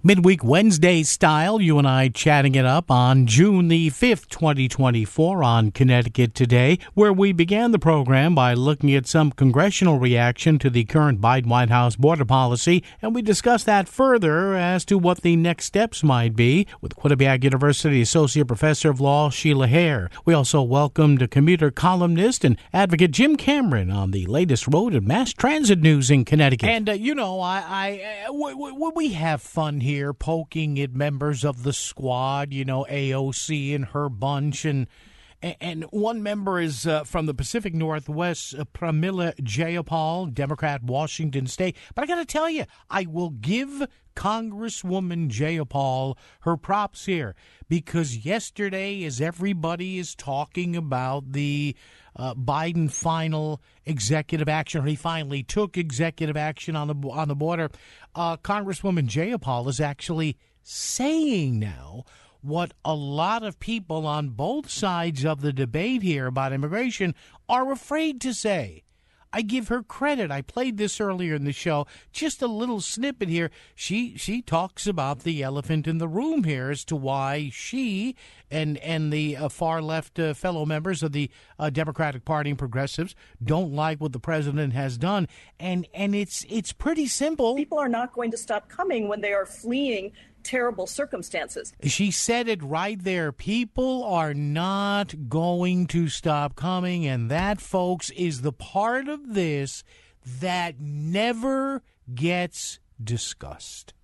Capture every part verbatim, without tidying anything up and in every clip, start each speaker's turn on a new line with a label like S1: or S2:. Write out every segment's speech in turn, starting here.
S1: Midweek Wednesday style, you and I chatting it up on June the fifth, twenty twenty-four on Connecticut Today, where we began the program by looking at some congressional reaction to the current Biden White House border policy, and we discussed that further as to what the next steps might be with Quinnipiac University Associate Professor of Law Sheila Hare. We also welcomed a commuter columnist and advocate Jim Cameron on the latest road and mass transit news in Connecticut. And, uh, you know, I, I uh, w- w- we have fun here. Here poking at members of the squad, you know, A O C and her bunch, and and one member is uh, from the Pacific Northwest, uh, Pramila Jayapal, Democrat, Washington State. But I got to tell you, I will give Congresswoman Jayapal her props here, because yesterday, as everybody is talking about the uh, Biden final executive action, or he finally took executive action on the on the border, uh, Congresswoman Jayapal is actually saying now what a lot of people on both sides of the debate here about immigration are afraid to say. I give her credit. I played this earlier in the show. Just a little snippet here. She she talks about the elephant in the room here as to why she and and the uh, far left uh, fellow members of the uh, Democratic Party and progressives don't like what the president has done. And and it's it's pretty simple.
S2: People are not going to stop coming when they are fleeing terrible circumstances.
S1: She said it right there. People are not going to stop coming, and that, folks, is the part of this that never gets discussed.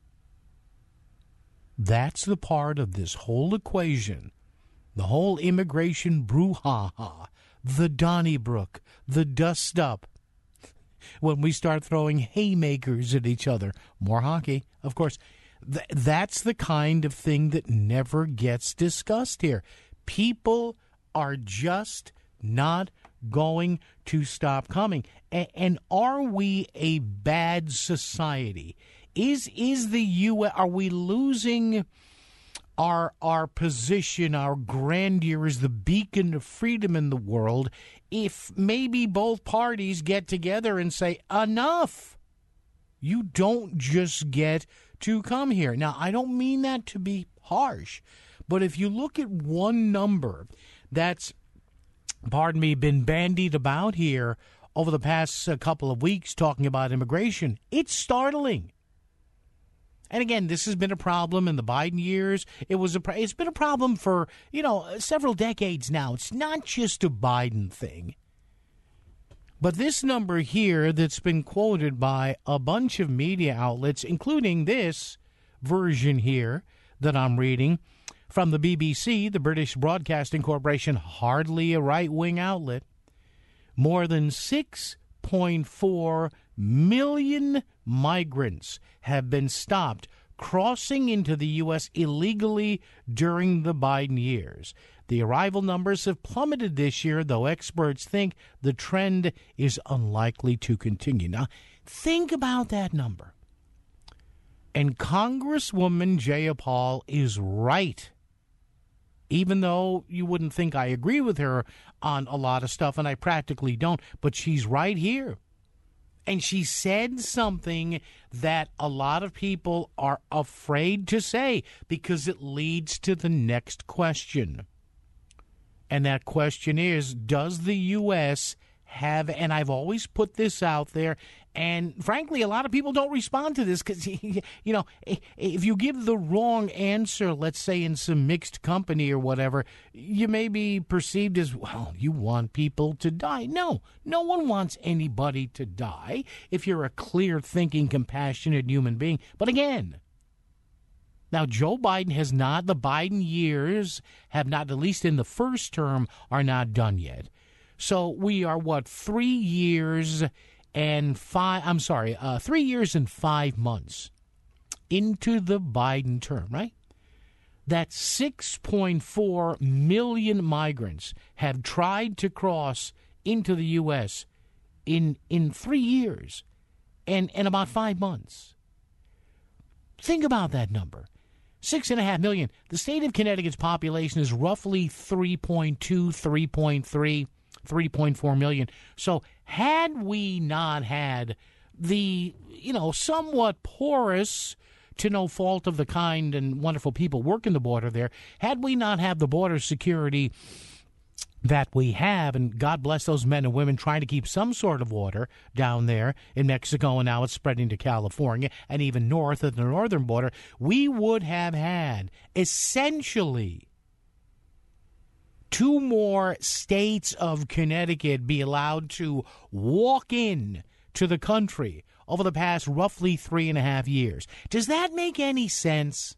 S1: That's the part of this whole equation, the whole immigration brouhaha, the Donnybrook, the dust-up, when we start throwing haymakers at each other. More hockey, of course. Th- that's the kind of thing that never gets discussed here. People are just not going to stop coming. A- and are we a bad society? Is is the U S, are we losing our our position, our grandeur as the beacon of freedom in the world if maybe both parties get together and say, enough? You don't just get to come here. Now, I don't mean that to be harsh, but if you look at one number that's, pardon me, been bandied about here over the past uh, couple of weeks talking about immigration, it's startling. And again, this has been a problem in the Biden years. It was a, it's been a problem for, you know, several decades now. It's not just a Biden thing. But this number here that's been quoted by a bunch of media outlets, including this version here that I'm reading from the B B C, the British Broadcasting Corporation, hardly a right-wing outlet, more than six point four million migrants have been stopped crossing into the U S illegally during the Biden years. The arrival numbers have plummeted this year, though experts think the trend is unlikely to continue. Now, think about that number. And Congresswoman Jayapal is right, even though you wouldn't think I agree with her on a lot of stuff, and I practically don't, but she's right here. And she said something that a lot of people are afraid to say because it leads to the next question. And that question is, does the U S have, and I've always put this out there, and frankly, a lot of people don't respond to this because, you know, if you give the wrong answer, let's say in some mixed company or whatever, you may be perceived as, well, you want people to die. No, no one wants anybody to die if you're a clear thinking, compassionate human being. But again, now, Joe Biden has not, the Biden years have not, at least in the first term, are not done yet. So we are, what, three years and five, I'm sorry, uh, three years and five months into the Biden term, right? That six point four million migrants have tried to cross into the U S in in three years and, and about five months. Think about that number. Six and a half million. The state of Connecticut's population is roughly three point two, three point three, three point four million. So had we not had the, you know, somewhat porous to no fault of the kind and wonderful people working the border there, had we not have the border security that we have, and God bless those men and women trying to keep some sort of order down there in Mexico, and now it's spreading to California and even north of the northern border, we would have had essentially two more states of Connecticut be allowed to walk in to the country over the past roughly three and a half years. Does that make any sense?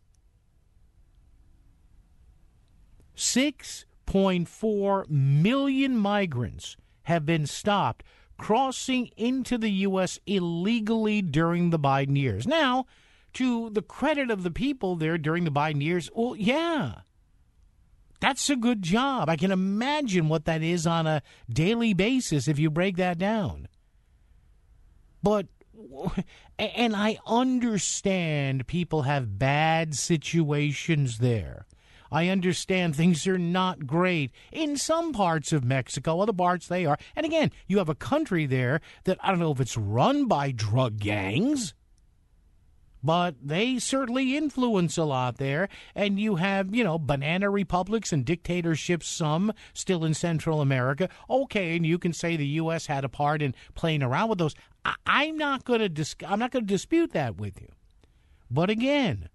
S1: Six point four million migrants have been stopped crossing into the U S illegally during the Biden years. Now, to the credit of the people there during the Biden years, well, yeah, that's a good job. I can imagine what that is on a daily basis if you break that down. But, and I understand people have bad situations there. I understand things are not great in some parts of Mexico, other parts they are. And again, you have a country there that I don't know if it's run by drug gangs, but they certainly influence a lot there. And you have, you know, banana republics and dictatorships, some still in Central America. Okay, and you can say the U S had a part in playing around with those. I- I'm not going to dis- I'm not going to dispute that with you. But again,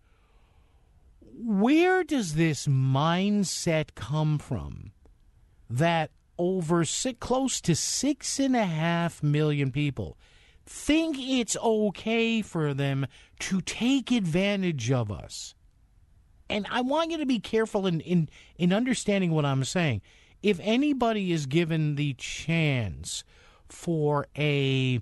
S1: where does this mindset come from that over six, close to six and a half million people think it's okay for them to take advantage of us? And I want you to be careful in, in, in understanding what I'm saying. If anybody is given the chance for a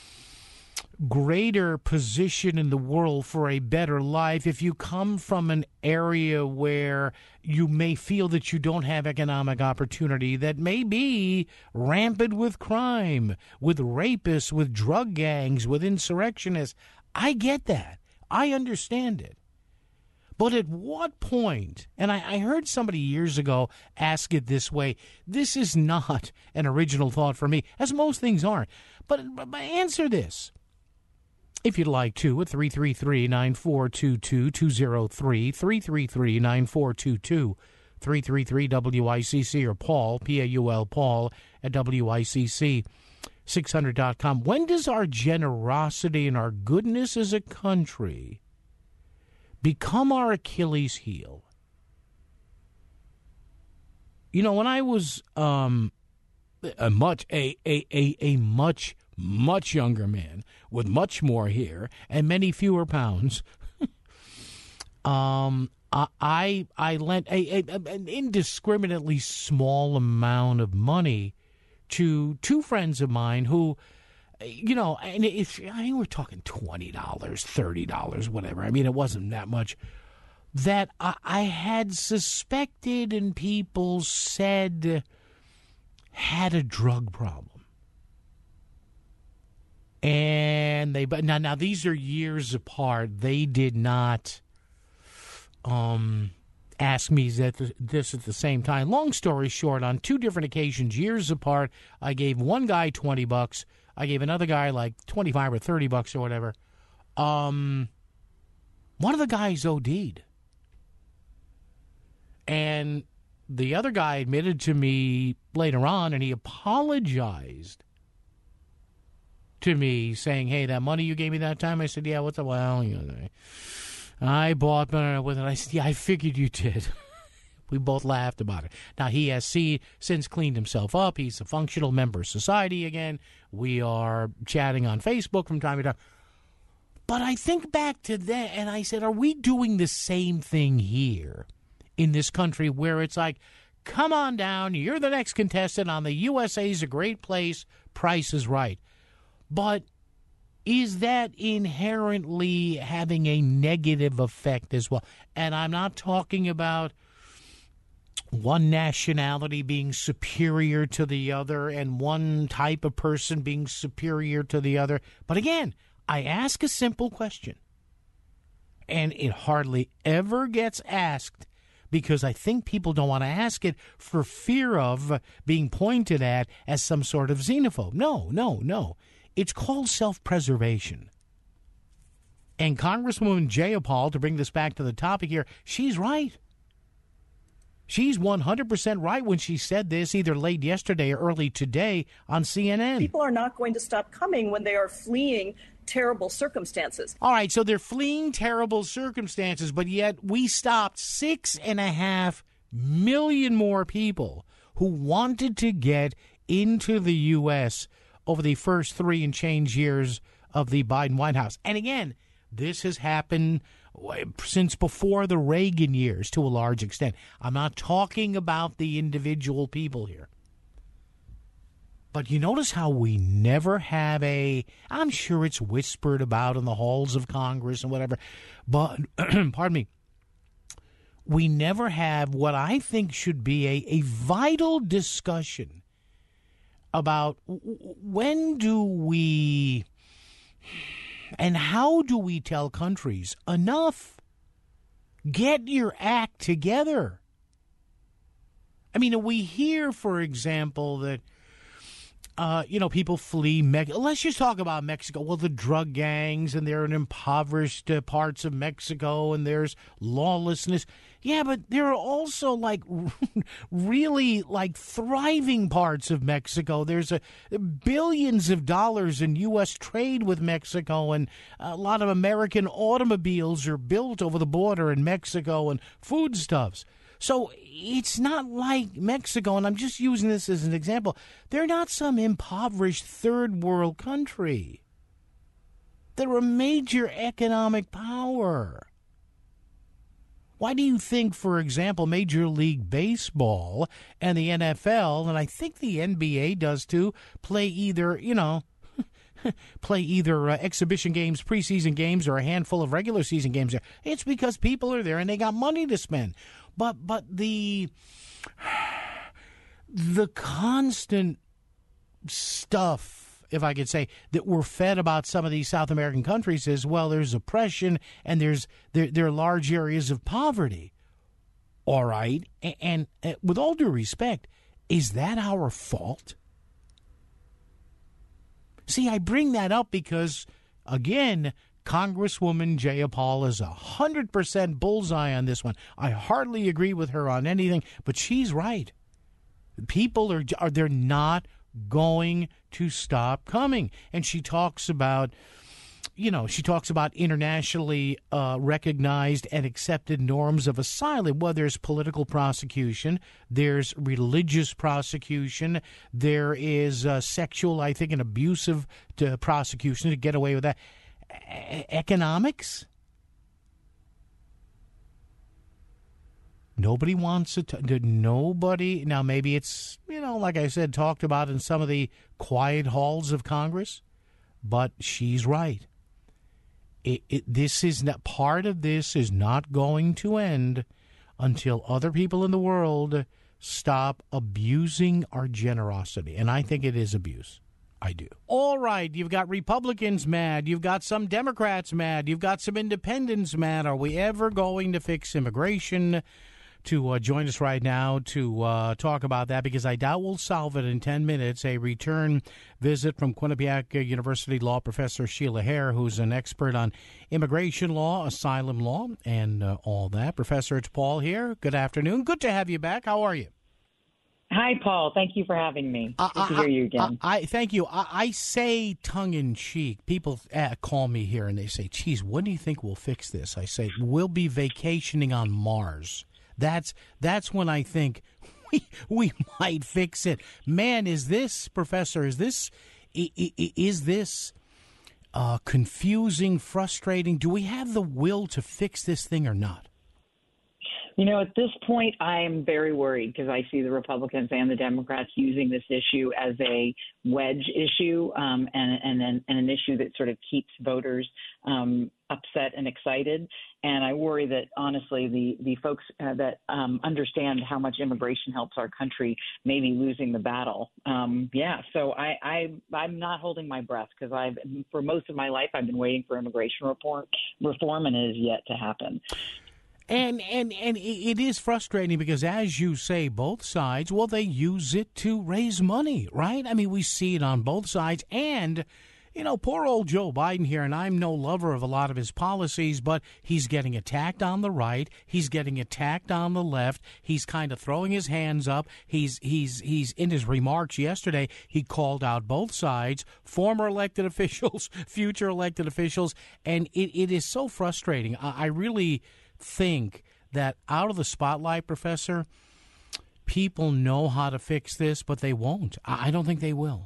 S1: greater position in the world, for a better life, if you come from an area where you may feel that you don't have economic opportunity, that may be rampant with crime, with rapists, with drug gangs, with insurrectionists, I get that. I understand it. But at what point, and I, I heard somebody years ago ask it this way, this is not an original thought for me, as most things aren't, but, but answer this. If you'd like to, at three three three, nine four two two, two zero three, three three three, nine four two two, three three three W I C C, or Paul, P A U L, Paul, at W I C C six hundred dot com. When does our generosity and our goodness as a country become our Achilles heel? You know, when I was um, a much, a, a, a, a much much younger man with much more hair and many fewer pounds, um, I I lent a, a, an indiscriminately small amount of money to two friends of mine who, you know, and if I mean, we're talking twenty dollars, thirty dollars, whatever. I mean, it wasn't that much. That I, I had suspected and people said had a drug problem. And they, but now, now these are years apart. They did not um, ask me that this at the same time. Long story short, on two different occasions, years apart, I gave one guy twenty bucks. I gave another guy like twenty-five or thirty bucks or whatever. Um, one of the guys OD'd. And the other guy admitted to me later on, and he apologized to me, saying, hey, that money you gave me that time? I said, yeah, what's up? Well, you know, I bought with it. I said, yeah, I figured you did. We both laughed about it. Now, he has see, since cleaned himself up. He's a functional member of society again. We are chatting on Facebook from time to time. But I think back to that, and I said, are we doing the same thing here in this country where it's like, come on down, you're the next contestant on the U S A's A Great Place, Price is Right. But is that inherently having a negative effect as well? And I'm not talking about one nationality being superior to the other and one type of person being superior to the other. But again, I ask a simple question, and it hardly ever gets asked because I think people don't want to ask it for fear of being pointed at as some sort of xenophobe. No, no, no. It's called self-preservation. And Congresswoman Jayapal, to bring this back to the topic here, she's right. She's one hundred percent right when she said this either late yesterday or early today on C N N.
S2: People are not going to stop coming when they are fleeing terrible circumstances.
S1: All right, so they're fleeing terrible circumstances, but yet we stopped six and a half million more people who wanted to get into the U S over the first three and change years of the Biden White House. And again, this has happened since before the Reagan years to a large extent. I'm not talking about the individual people here. But you notice how we never have a, I'm sure it's whispered about in the halls of Congress and whatever, but, pardon me, we never have what I think should be a, a vital discussion about when do we and how do we tell countries enough? Get your act together. I mean, we hear, for example, that Uh, you know, people flee Mexico. Let's just talk about Mexico. Well, the drug gangs, and they're in impoverished uh, parts of Mexico, and there's lawlessness. Yeah, but there are also, like, really, like, thriving parts of Mexico. There's a, billions of dollars in U S trade with Mexico, and a lot of American automobiles are built over the border in Mexico, and foodstuffs. So it's not like Mexico, and I'm just using this as an example. They're not some impoverished third world country. They're a major economic power. Why do you think, for example, Major League Baseball and the N F L, and I think the N B A does too, play either, you know, play either uh, exhibition games, preseason games, or a handful of regular season games there? It's because people are there and they got money to spend. But but the the constant stuff, if I could say, that we're fed about some of these South American countries is, well, there's oppression and there's there, there are large areas of poverty. All right. And, and uh, with all due respect, is that our fault? See, I bring that up because, again, Congresswoman Jayapal is one hundred percent bullseye on this one. I hardly agree with her on anything, but she's right. People are, are they're not going to stop coming. And she talks about, you know, she talks about internationally uh, recognized and accepted norms of asylum. Well, there's political prosecution, there's religious prosecution, there is uh, sexual, I think, and abusive to prosecution to get away with that. E- economics? Nobody wants to, t- nobody, now maybe it's, you know, like I said, talked about in some of the quiet halls of Congress, but she's right. It, it, this is not, part of this is not going to end until other people in the world stop abusing our generosity. And I think it is abuse. I do. All right, you've got Republicans mad. You've got some Democrats mad. You've got some independents mad. Are we ever going to fix immigration? To uh, join us right now to uh, talk about that, because I doubt we'll solve it in ten minutes. A return visit from Quinnipiac University law professor Sheila Hare, who's an expert on immigration law, asylum law, and uh, all that. Professor, it's Paul here. Good afternoon. Good to have you back. How are you?
S3: Hi, Paul. Thank you for having me. Good uh, to hear you again.
S1: I, I thank you. I, I say tongue-in-cheek. People uh, call me here and they say, geez, when do you think we'll fix this? I say, we'll be vacationing on Mars. That's that's when I think we we might fix it. Man, is this, Professor, is this, is this uh, confusing, frustrating? Do we have the will to fix this thing or not?
S3: You know, at this point, I am very worried because I see the Republicans and the Democrats using this issue as a wedge issue um, and, and, and, and an issue that sort of keeps voters um, upset and excited. And I worry that, honestly, the, the folks uh, that um, understand how much immigration helps our country may be losing the battle. Um, yeah, so I, I, I'm not holding my breath because I've, for most of my life, I've been waiting for immigration reform, reform and it is yet to happen.
S1: And, and and it is frustrating because, as you say, both sides, well, they use it to raise money, right? I mean, we see it on both sides. And, you know, poor old Joe Biden here, and I'm no lover of a lot of his policies, but he's getting attacked on the right. He's getting attacked on the left. He's kind of throwing his hands up. He's he's he's in his remarks yesterday, he called out both sides, former elected officials, future elected officials, and it, it is so frustrating. I, I really think that out of the spotlight, Professor, people know how to fix this, but they won't. I, I don't think they will.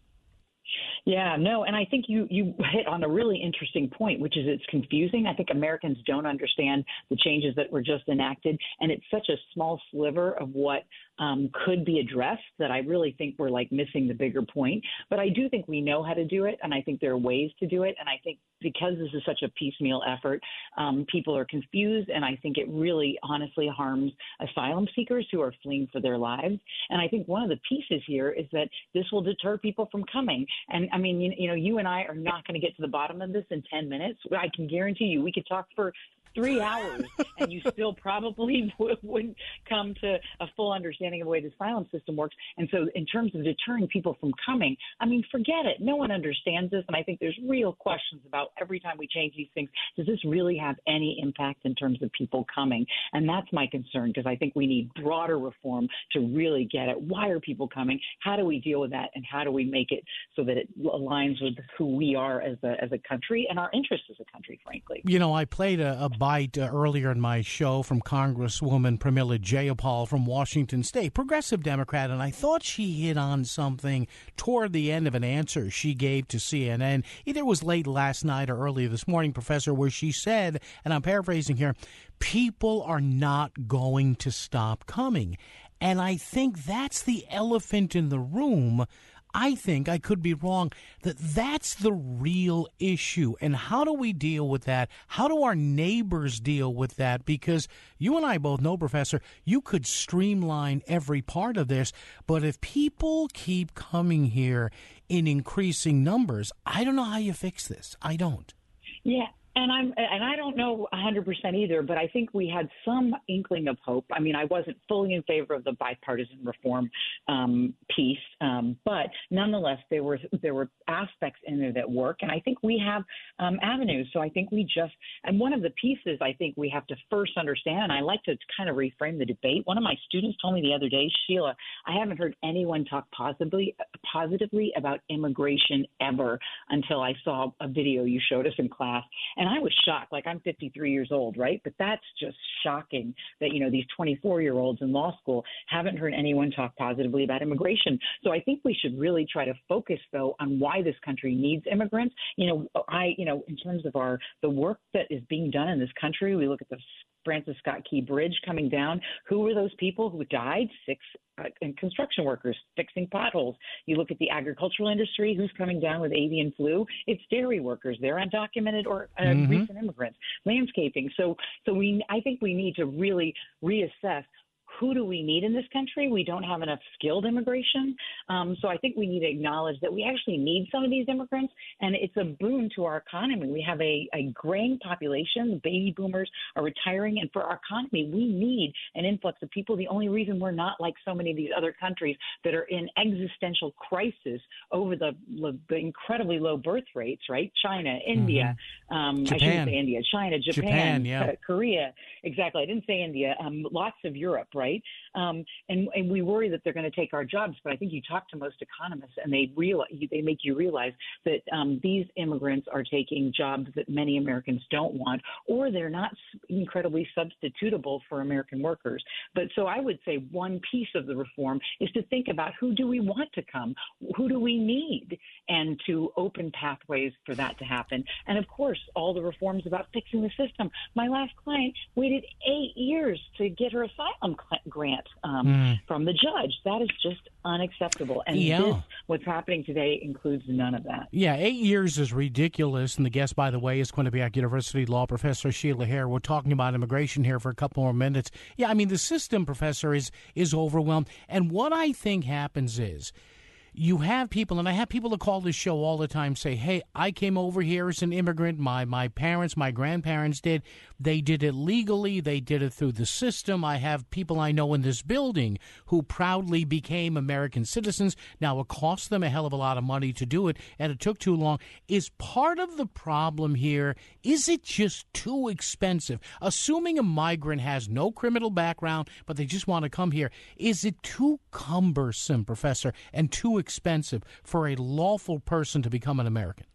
S3: Yeah, no, and I think you, you hit on a really interesting point, which is it's confusing. I think Americans don't understand the changes that were just enacted, and it's such a small sliver of what um, could be addressed that I really think we're like missing the bigger point. But I do think we know how to do it, and I think there are ways to do it. And I think because this is such a piecemeal effort, um, people are confused, and I think it really honestly harms asylum seekers who are fleeing for their lives. And I think one of the pieces here is that this will deter people from coming. And I mean, you, you know, you and I are not going to get to the bottom of this in ten minutes. I can guarantee you we could talk for three hours and you still probably w- wouldn't come to a full understanding of the way the asylum system works. And so in terms of deterring people from coming, I mean, forget it. No one understands this. And I think there's real questions about every time we change these things, does this really have any impact in terms of people coming? And that's my concern, because I think we need broader reform to really get at why are people coming? How do we deal with that? And how do we make it so that it aligns with who we are as a, as a country and our interests as a country, frankly?
S1: You know, I played a, a bite uh, earlier in my show from Congresswoman Pramila Jayapal from Washington State, progressive Democrat, and I thought she hit on something toward the end of an answer she gave to C N N. Either it was late last night or early this morning, Professor, where she said, and I'm paraphrasing here, people are not going to stop coming. And I think that's the elephant in the room. I think, I could be wrong, that that's the real issue. And how do we deal with that? How do our neighbors deal with that? Because you and I both know, Professor, you could streamline every part of this. But if people keep coming here in increasing numbers, I don't know how you fix this. I don't.
S3: Yeah. And I'm, and I don't know one hundred percent either, but I think we had some inkling of hope. I mean, I wasn't fully in favor of the bipartisan reform um, piece, um, but nonetheless, there were there were aspects in there that work, and I think we have um, avenues. So I think we just, and one of the pieces I think we have to first understand, and I like to kind of reframe the debate. One of my students told me the other day, Sheila, I haven't heard anyone talk positively positively about immigration ever until I saw a video you showed us in class. And I was shocked. Like, I'm fifty-three years old, right? But that's just shocking that, you know, these twenty-four-year-olds in law school haven't heard anyone talk positively about immigration. So I think we should really try to focus, though, on why this country needs immigrants. You know, I, you know, in terms of our the work that is being done in this country, we look at the Francis Scott Key Bridge coming down. Who were those people who died? Six uh, and construction workers fixing potholes. You look at the agricultural industry. Who's coming down with avian flu? It's dairy workers. They're undocumented or uh, mm-hmm. recent immigrants. Landscaping. So, so we. I think we need to really reassess. Who do we need in this country? We don't have enough skilled immigration. Um, so I think we need to acknowledge that we actually need some of these immigrants, and it's a boon to our economy. We have a, a graying population. The baby boomers are retiring, and for our economy, we need an influx of people. The only reason we're not like so many of these other countries that are in existential crisis over the, the incredibly low birth rates, right? China, India, mm-hmm. um, I shouldn't say India, China, Japan,
S1: Japan yeah.
S3: uh, Korea. Exactly. I didn't say India. Um, lots of Europe, right? Right. Um, and, and we worry that they're going to take our jobs. But I think you talk to most economists and they realize, they make you realize that um, these immigrants are taking jobs that many Americans don't want, or they're not incredibly substitutable for American workers. But so I would say one piece of the reform is to think about who do we want to come? Who do we need? And to open pathways for that to happen. And of course, all the reforms about fixing the system. My last client waited eight years to get her asylum grant um, mm. from the judge. That is just unacceptable. And
S1: yeah.
S3: this, what's happening today includes none of that.
S1: Yeah, eight years is ridiculous. And the guest, by the way, is Quinnipiac University law professor Sheila Hare. We're talking about immigration here for a couple more minutes. Yeah, I mean, the system, Professor, is is overwhelmed. And what I think happens is, you have people, and I have people that call this show all the time, say, hey, I came over here as an immigrant. My my parents, my grandparents did. They did it legally. They did it through the system. I have people I know in this building who proudly became American citizens. Now, it cost them a hell of a lot of money to do it, and it took too long. Is part of the problem here, is it just too expensive? Assuming a migrant has no criminal background, but they just want to come here, is it too cumbersome, Professor, and too expensive for a lawful person to become an American?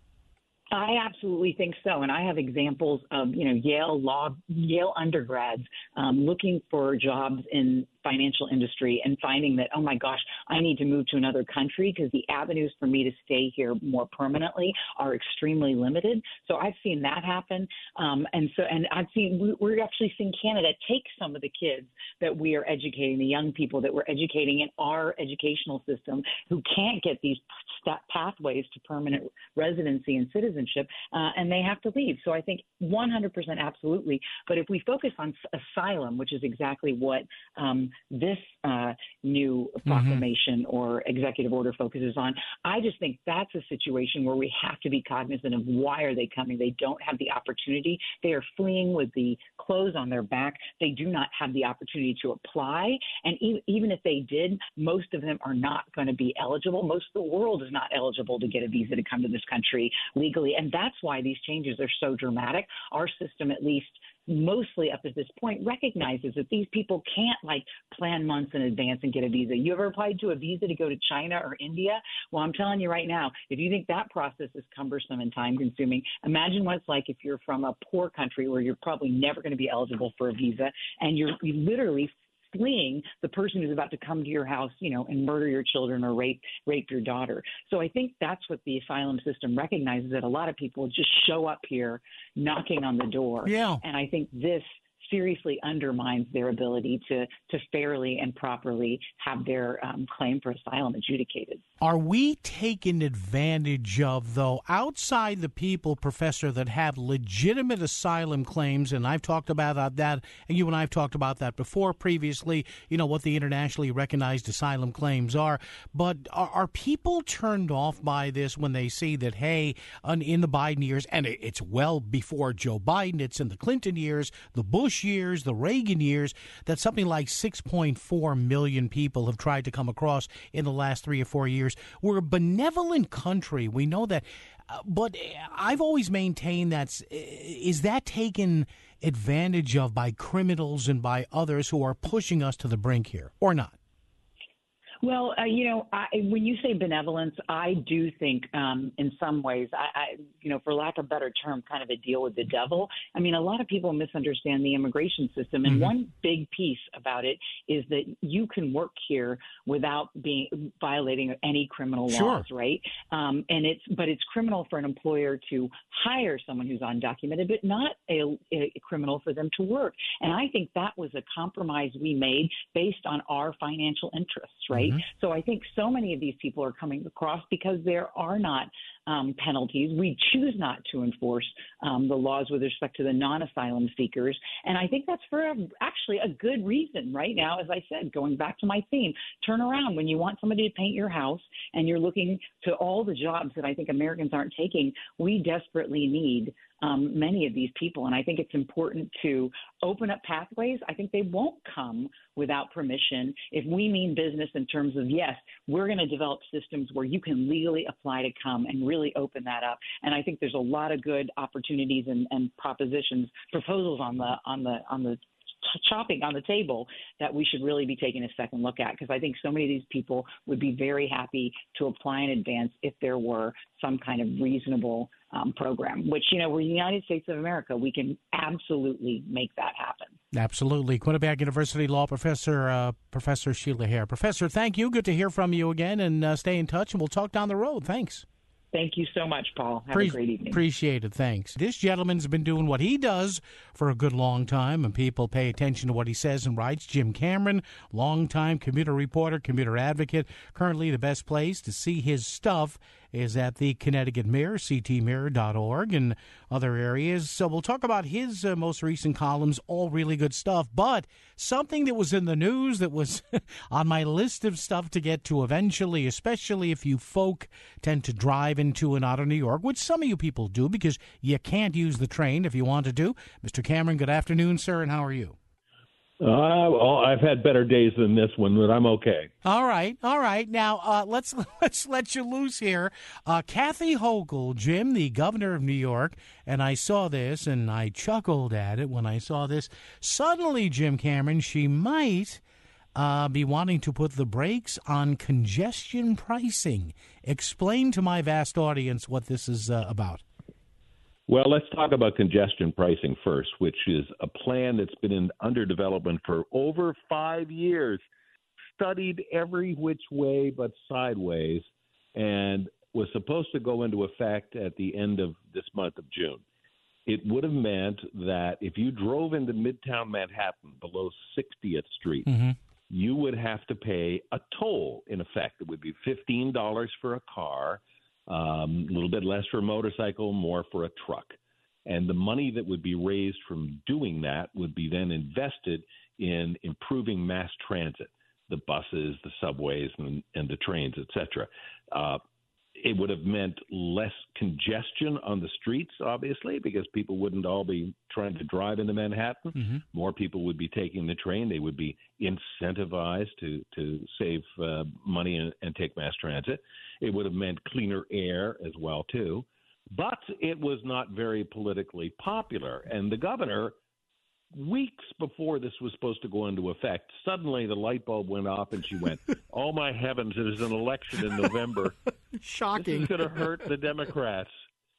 S3: I absolutely think so, and I have examples of you know Yale law, Yale undergrads um, looking for jobs in financial industry and finding that, oh my gosh, I need to move to another country because the avenues for me to stay here more permanently are extremely limited. So I've seen that happen, um, and so and I've seen we're actually seeing Canada take some of the kids that we are educating, the young people that we're educating in our educational system who can't get these pathways to permanent residency and citizenship, uh, and they have to leave. So I think one hundred percent absolutely. But if we focus on asylum, which is exactly what um, this uh, new proclamation mm-hmm. or executive order focuses on, I just think that's a situation where we have to be cognizant of why are they coming. They don't have the opportunity. They are fleeing with the clothes on their back. They do not have the opportunity to apply. And e- even if they did, most of them are not going to be eligible. Most of the world is not eligible to get a visa to come to this country legally. And that's why these changes are so dramatic. Our system, at least mostly up to this point, recognizes that these people can't like plan months in advance and get a visa. You ever applied to a visa to go to China or India? Well, I'm telling you right now, if you think that process is cumbersome and time consuming, imagine what it's like if you're from a poor country where you're probably never going to be eligible for a visa and you're you literally fleeing the person who's about to come to your house, you know, and murder your children or rape rape your daughter. So I think that's what the asylum system recognizes, that a lot of people just show up here knocking on the door.
S1: Yeah.
S3: And I think this seriously undermines their ability to to fairly and properly have their um, claim for asylum adjudicated.
S1: Are we taking advantage of, though, outside the people, Professor, that have legitimate asylum claims, and I've talked about that, and you and I have talked about that before previously, you know, what the internationally recognized asylum claims are, but are, are people turned off by this when they see that, hey, in the Biden years, and it's well before Joe Biden, it's in the Clinton years, the Bush years, the Reagan years, that something like six point four million people have tried to come across in the last three or four years. We're a benevolent country. We know that. Uh, but I've always maintained that, is that taken advantage of by criminals and by others who are pushing us to the brink here, or not?
S3: Well, uh, you know, I, when you say benevolence, I do think um, in some ways, I, I, you know, for lack of a better term, kind of a deal with the devil. I mean, a lot of people misunderstand the immigration system. And mm-hmm. one big piece about it is that you can work here without being violating any criminal
S1: sure.
S3: laws, right? Um, and it's but it's criminal for an employer to hire someone who's undocumented, but not a, a criminal for them to work. And I think that was a compromise we made based on our financial interests, right? Mm-hmm. So I think so many of these people are coming across because there are not um, penalties. We choose not to enforce um, the laws with respect to the non-asylum seekers. And I think that's for a, actually a good reason right now. As I said, going back to my theme, turn around. When you want somebody to paint your house and you're looking to all the jobs that I think Americans aren't taking, we desperately need Um, many of these people. And I think it's important to open up pathways. I think they won't come without permission if we mean business in terms of, yes, we're going to develop systems where you can legally apply to come and really open that up. And I think there's a lot of good opportunities and, and propositions, proposals on the on the on the chopping on the table that we should really be taking a second look at, because I think so many of these people would be very happy to apply in advance if there were some kind of reasonable um, program, which, you know, we're the United States of America. We can absolutely make that happen.
S1: Absolutely. Quinnipiac University Law Professor, uh, Professor Sheila Hare. Professor, thank you. Good to hear from you again, and uh, stay in touch, and we'll talk down the road. Thanks.
S3: Thank you so much, Paul. Have
S1: Pre-
S3: a great evening.
S1: Appreciate it. Thanks. This gentleman's been doing what he does for a good long time, and people pay attention to what he says and writes. Jim Cameron, longtime commuter reporter, commuter advocate, currently the best place to see his stuff is at the Connecticut Mirror, c t mirror dot org, and other areas. So we'll talk about his uh, most recent columns, all really good stuff. But something that was in the news that was on my list of stuff to get to eventually, especially if you folk tend to drive into and out of New York, which some of you people do because you can't use the train if you want to. Mister Cameron, good afternoon, sir, and how are you?
S4: Uh, well, I've had better days than this one, but I'm okay.
S1: All right, all right. Now uh, let's let's let you loose here. Uh, Kathy Hochul, Jim, the governor of New York, and I saw this and I chuckled at it when I saw this. Suddenly, Jim Cameron, she might uh, be wanting to put the brakes on congestion pricing. Explain to my vast audience what this is uh, about.
S4: Well, let's talk about congestion pricing first, which is a plan that's been in under development for over five years, studied every which way but sideways, and was supposed to go into effect at the end of this month of June. It would have meant that if you drove into Midtown Manhattan below sixtieth Street, mm-hmm. you would have to pay a toll, in effect. It would be fifteen dollars for a car, Um, a little bit less for a motorcycle, more for a truck. And the money that would be raised from doing that would be then invested in improving mass transit, the buses, the subways, and, and the trains, et cetera. Uh, it would have meant less congestion on the streets, obviously, because people wouldn't all be trying to drive into Manhattan. Mm-hmm. More people would be taking the train. They would be incentivized to, to save uh, money and, and take mass transit. It would have meant cleaner air as well, too. But it was not very politically popular. And the governor, weeks before this was supposed to go into effect, suddenly the light bulb went off and she went, oh, my heavens, there's an election in November.
S1: Shocking.
S4: This is going to hurt the Democrats.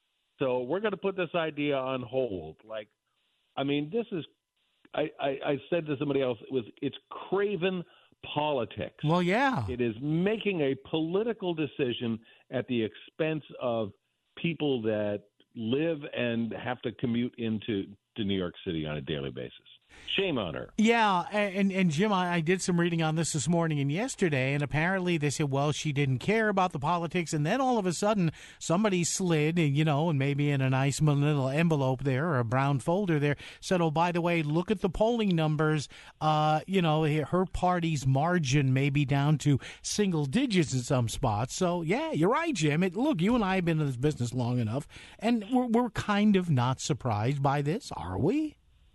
S4: So we're going to put this idea on hold. Like, I mean, this is, I, I, I said to somebody else, it was it's craven politics.
S1: Well, yeah.
S4: It is making a political decision at the expense of people that live and have to commute into to New York City on a daily basis. Shame on her.
S1: Yeah, and, and Jim, I, I did some reading on this this morning and yesterday, and apparently they said, well, she didn't care about the politics, and then all of a sudden somebody slid, you know, and maybe in a nice little envelope there or a brown folder there, said, oh, by the way, look at the polling numbers. Uh, you know, her party's margin may be down to single digits in some spots. So, yeah, you're right, Jim. It, look, you and I have been in this business long enough, and we're, we're kind of not surprised by this, are we?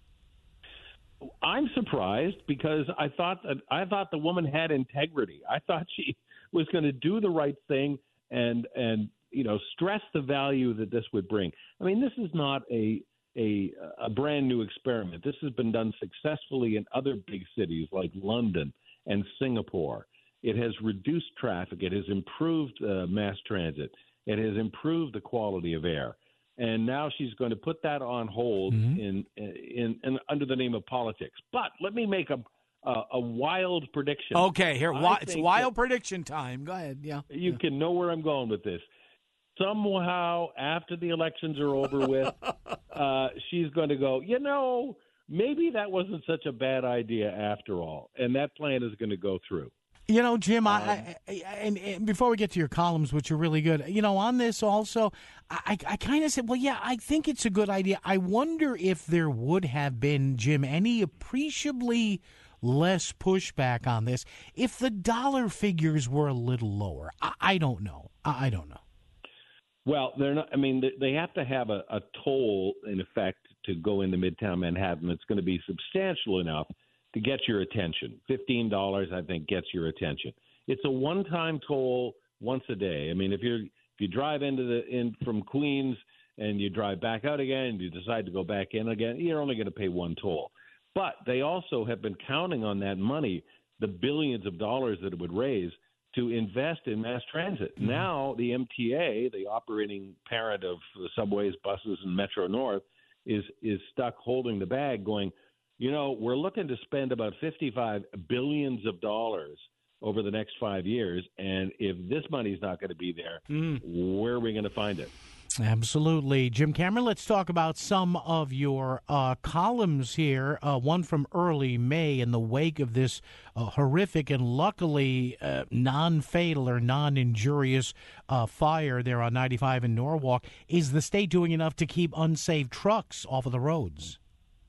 S4: I'm surprised because I thought that I thought the woman had integrity. I thought she was going to do the right thing and and you know stress the value that this would bring. I mean, this is not a a a brand new experiment. This has been done successfully in other big cities like London and Singapore. It has reduced traffic. It has improved uh, mass transit. It has improved the quality of air. And now she's going to put that on hold mm-hmm. in, in in under the name of politics. But let me make a a, a wild prediction.
S1: Okay, here wi- it's wild prediction time. Go ahead. Yeah,
S4: you
S1: yeah.
S4: can know where I'm going with this. Somehow, after the elections are over with, uh, she's going to go, you know, maybe that wasn't such a bad idea after all, and that plan is going to go through.
S1: You know, Jim, I, I, I and, and before we get to your columns, which are really good, you know, on this also, I, I kind of said, well, yeah, I think it's a good idea. I wonder if there would have been, Jim, any appreciably less pushback on this if the dollar figures were a little lower. I, I don't know. I, I don't know.
S4: Well, they're not. I mean, they have to have a, a toll in effect to go into Midtown Manhattan. It's going to be substantial enough to get your attention. fifteen dollars, I think, gets your attention. It's a one-time toll once a day. I mean, if you're if you drive into the in from Queens and you drive back out again and you decide to go back in again, you're only going to pay one toll. But they also have been counting on that money, the billions of dollars that it would raise, to invest in mass transit. Mm-hmm. Now the M T A, the operating parent of the subways, buses, and Metro North, is is stuck holding the bag going, you know, we're looking to spend about fifty-five billions of dollars over the next five years, and if this money's not going to be there, mm. where are we going to find it?
S1: Absolutely. Jim Cameron, let's talk about some of your uh, columns here. Uh, one from early May in the wake of this uh, horrific and luckily uh, non-fatal or non-injurious uh, fire there on ninety-five in Norwalk. Is the state doing enough to keep unsafe trucks off of the roads?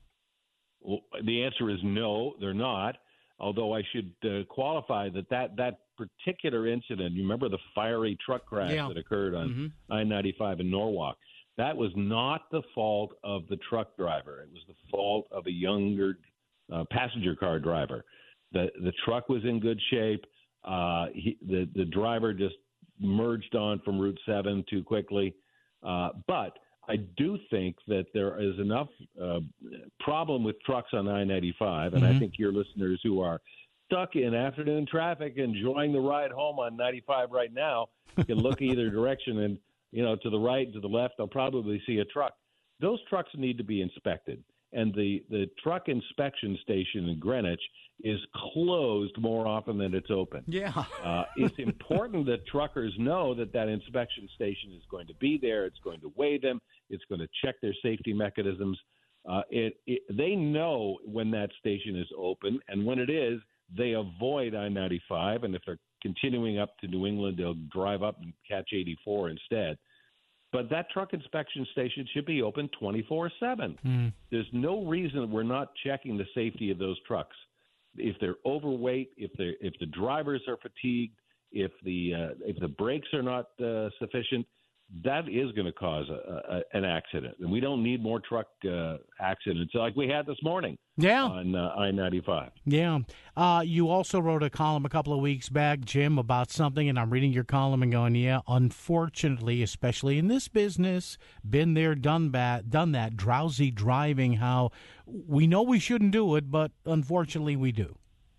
S4: Well, the answer is no, they're not. Although I should uh, qualify that, that that particular incident, you remember the fiery truck crash
S1: yeah.
S4: that occurred on
S1: mm-hmm.
S4: I ninety-five in Norwalk, that was not the fault of the truck driver. It was the fault of a younger uh, passenger car driver. The the truck was in good shape. Uh, he, the, the driver just merged on from Route seven too quickly. Uh, but I do think that there is enough uh, problem with trucks on I ninety-five, and mm-hmm. I think your listeners who are stuck in afternoon traffic enjoying the ride home on ninety-five right now can look either direction, and, you know, to the right and to the left, they'll probably see a truck. Those trucks need to be inspected, and the, the truck inspection station in Greenwich is closed more often than it's open.
S1: Yeah.
S4: uh, it's important that truckers know that that inspection station is going to be there. It's going to weigh them. It's going to check their safety mechanisms. Uh, it, it, they know when that station is open, and when it is, they avoid I ninety-five, and if they're continuing up to New England, they'll drive up and catch eighty-four instead. But that truck inspection station should be open twenty-four seven.
S1: Mm.
S4: There's no reason we're not checking the safety of those trucks. If they're overweight, if they if the drivers are fatigued, if the uh, if the brakes are not uh, sufficient, that is going to cause a, a, an accident. And we don't need more truck uh, accidents like we had this morning.
S1: Yeah.
S4: On uh, I ninety-five.
S1: Yeah. Uh, you also wrote a column a couple of weeks back, Jim, about something, and I'm reading your column and going, yeah, unfortunately, especially in this business, been there, done that, done that, drowsy driving, how we know we shouldn't do it, but unfortunately we do.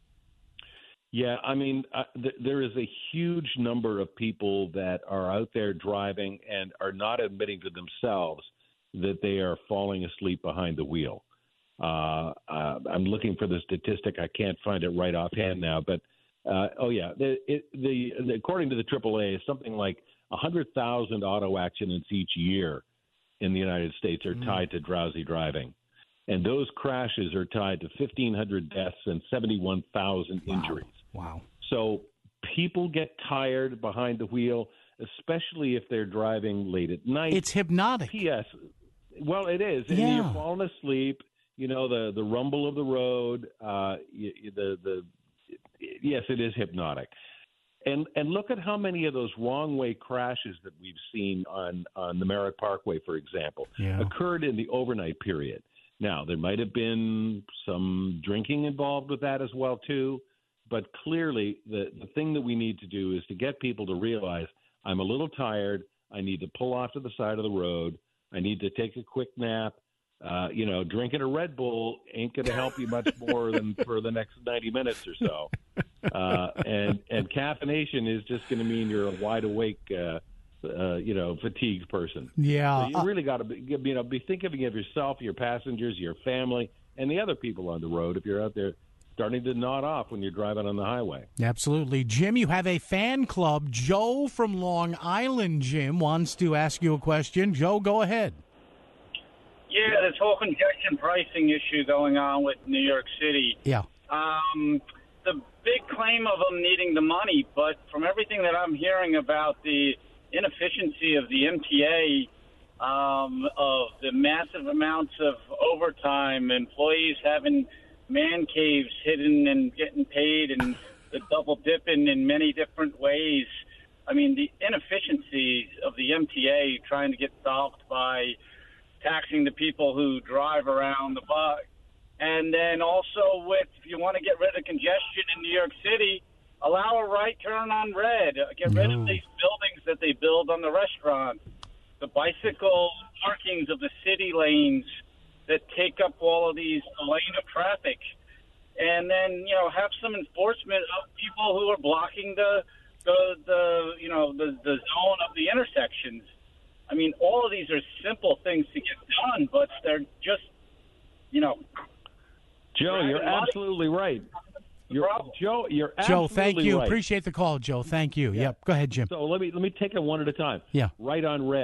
S4: Yeah, I mean, uh, th- there is a huge number of people that are out there driving and are not admitting to themselves that they are falling asleep behind the wheel. Uh, uh, I'm looking for the statistic. I can't find it right offhand now, but uh, oh yeah, the, it, the, the according to the triple A, something like one hundred thousand auto accidents each year in the United States are mm. tied to drowsy driving, and those crashes are tied to fifteen hundred deaths and seventy-one thousand
S1: wow.
S4: injuries.
S1: Wow.
S4: So people get tired behind the wheel, especially if they're driving late at night.
S1: It's hypnotic.
S4: P S. Well, it is. And
S1: yeah.
S4: you're falling asleep. You know, the, the rumble of the road, uh, the the yes, it is hypnotic. And and look at how many of those wrong way crashes that we've seen on, on the Merritt Parkway, for example,
S1: yeah.
S4: occurred in the overnight period. Now, there might have been some drinking involved with that as well, too. But clearly, the, the thing that we need to do is to get people to realize, I'm a little tired. I need to pull off to the side of the road. I need to take a quick nap. Uh, you know, drinking a Red Bull ain't going to help you much more than for the next ninety minutes or so. Uh, and, and caffeination is just going to mean you're a wide awake, uh, uh, you know, fatigued person.
S1: Yeah.
S4: So you really got to be, you know, be thinking of yourself, your passengers, your family, and the other people on the road if you're out there starting to nod off when you're driving on the highway.
S1: Absolutely. Jim, you have a fan club. Joe from Long Island, Jim, wants to ask you a question. Joe, go ahead.
S5: Yeah, this whole congestion pricing issue going on with New York City.
S1: Yeah.
S5: Um, the big claim of them needing the money, but from everything that I'm hearing about the inefficiency of the M T A, um, of the massive amounts of overtime, employees having man caves hidden and getting paid, and the double dipping in many different ways. I mean, the inefficiencies of the M T A trying to get solved by taxing the people who drive around the buck. And then also with, if you want to get rid of congestion in New York City, allow a right turn on red. Get rid
S1: no.
S5: of these buildings that they build on the restaurants, the bicycle parkings of the city lanes that take up all of these lane of traffic. And then, you know, have some enforcement of people who are blocking the, the, the you know, the, the zone of the intersections. I mean, all of these are simple things to get done, but they're just, you know.
S4: Joe, you're absolutely right. You're, Joe, you're absolutely
S1: Joe, thank you.
S4: right.
S1: Appreciate the call, Joe. Thank you.
S4: Yeah.
S1: Yep. Go ahead, Jim.
S4: So let me let me take it one at a time.
S1: Yeah.
S4: Right on red.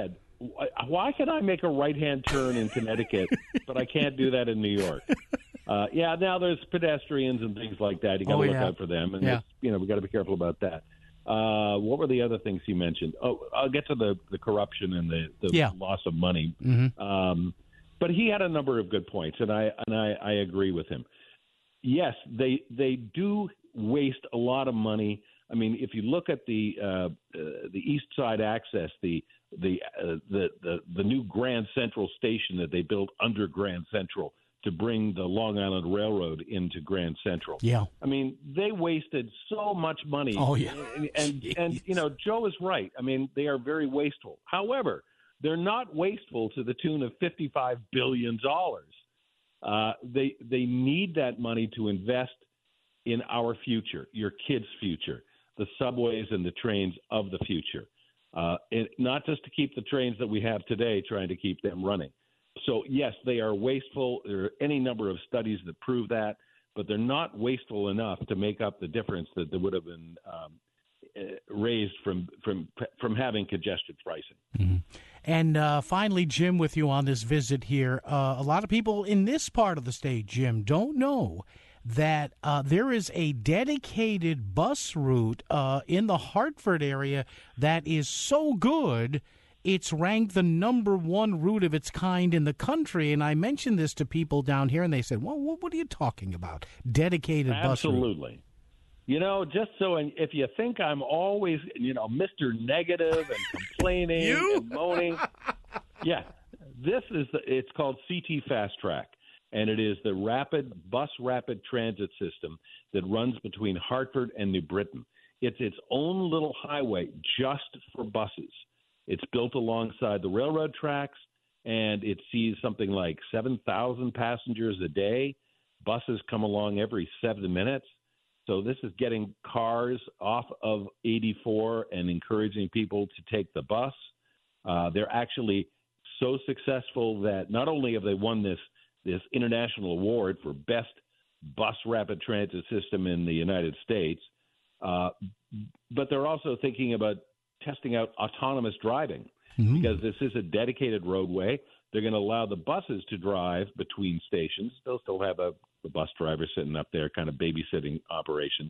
S4: why can I make a right-hand turn in Connecticut, but I can't do that in New York? Uh, yeah, now there's pedestrians and things like that. You got to
S1: oh,
S4: look
S1: yeah.
S4: out for them, and
S1: yeah.
S4: you know we got to be careful about that. Uh, what were the other things he mentioned? Oh, I'll get to the, the corruption and the, the
S1: yeah.
S4: loss of money.
S1: Mm-hmm.
S4: Um, but he had a number of good points, and I and I, I agree with him. Yes, they they do waste a lot of money. I mean, if you look at the uh, uh, the East Side Access, the the, uh, the the the new Grand Central station that they built under Grand Central to bring the Long Island Railroad into Grand Central.
S1: Yeah.
S4: I mean, they wasted so much money.
S1: Oh, yeah.
S4: And, and, and, you know, Joe is right. I mean, they are very wasteful. However, they're not wasteful to the tune of fifty-five billion dollars. Uh, they, they need that money to invest in our future, your kids' future, the subways and the trains of the future. Uh, and not just to keep the trains that we have today, trying to keep them running. So, yes, they are wasteful. There are any number of studies that prove that, but they're not wasteful enough to make up the difference that there would have been um, raised from, from, from having congestion pricing.
S1: Mm-hmm. And uh, finally, Jim, with you on this visit here, uh, a lot of people in this part of the state, Jim, don't know that uh, there is a dedicated bus route uh, in the Hartford area that is so good it's ranked the number one route of its kind in the country. And I mentioned this to people down here, and they said, well, what are you talking about? Dedicated bus route.
S4: Absolutely. You know, just so if you think I'm always, you know, Mister Negative and complaining and moaning. Yeah, this is, the, it's called C T Fast Track, and it is the rapid bus rapid transit system that runs between Hartford and New Britain. It's its own little highway just for buses. It's built alongside the railroad tracks, and it sees something like seven thousand passengers a day. Buses come along every seven minutes. So this is getting cars off of eighty-four and encouraging people to take the bus. Uh, they're actually so successful that not only have they won this, this international award for best bus rapid transit system in the United States, uh, but they're also thinking about testing out autonomous driving mm-hmm. because this is a dedicated roadway. They're going to allow the buses to drive between stations. They'll still have a, a bus driver sitting up there, kind of babysitting operations.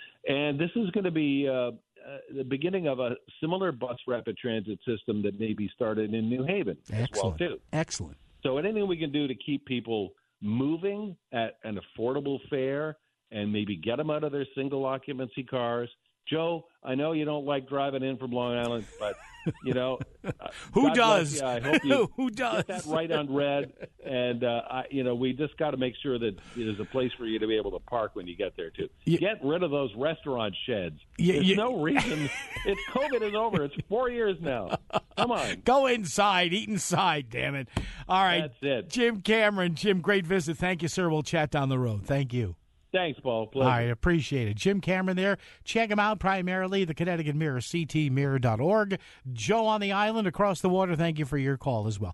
S4: And this is going to be uh, uh, the beginning of a similar bus rapid transit system that may be started in New Haven
S1: Excellent.
S4: as well, too.
S1: Excellent.
S4: So anything we can do to keep people moving at an affordable fare and maybe get them out of their single occupancy cars. Joe, I know you don't like driving in from Long Island, but, you know.
S1: Who
S4: God
S1: does?
S4: I hope you
S1: Who does?
S4: get that right on red. And, uh, I, you know, we just got to make sure that there's a place for you to be able to park when you get there, too.
S1: You,
S4: get rid of those restaurant sheds.
S1: You,
S4: there's
S1: you,
S4: no reason. It's COVID is over. It's four years now. Come on.
S1: Go inside. Eat inside, damn it. All right.
S4: That's it.
S1: Jim Cameron. Jim, great visit. Thank you, sir. We'll chat down the road. Thank you.
S4: Thanks, Paul. Pleasure.
S1: All right, appreciate it. Jim Cameron there. Check him out primarily, the Connecticut Mirror, c t mirror dot org. Joe on the island across the water, thank you for your call as well.